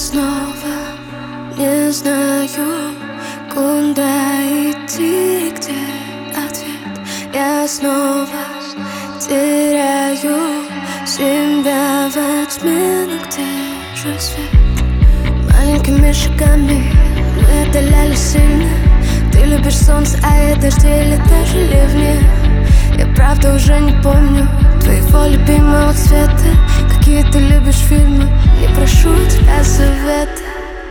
снова не знаю, куда идти, где ответ. Я снова теряю себя во тьме, но где же свет? Маленькими шагами мы отдалялись сильно. Ты любишь солнце, а я дожди или даже ливни. Я правда уже не помню твоего любимого цвета. Какие ты любишь фильмы, не прошу тебя совета.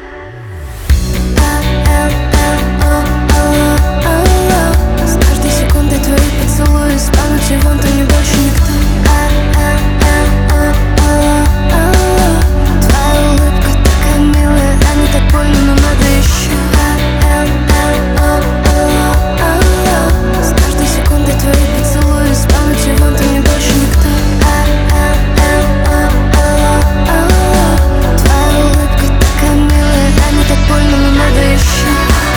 С каждой секундой твои поцелуи станут чего-то, мне больше никто. Твоя улыбка такая милая, а не так больно, но надо еще. С каждой секундой твои поцелуи станут чего-то, мне больше никто. Твоя улыбка такая милая, а не так больно, но надо еще.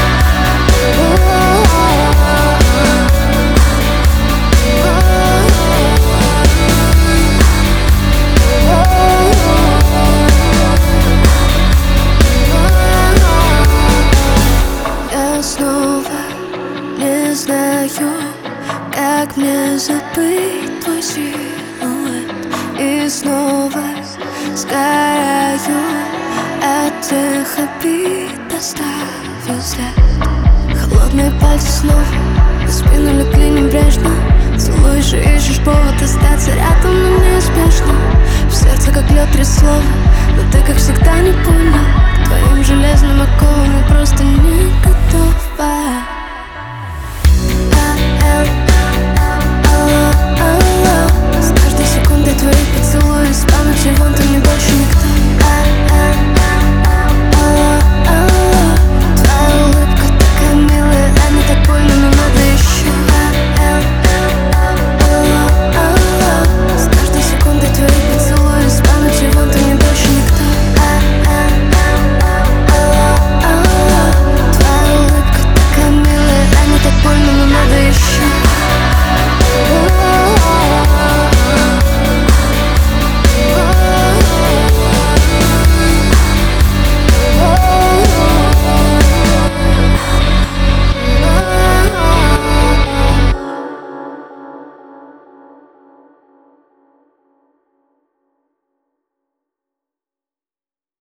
Я снова не знаю, как мне забыть твой силуэт. И снова сгораю от тех обид, оставил след. Холодные пальцы снова на спину легли небрежно. Целуешь и ищешь повод остаться рядом.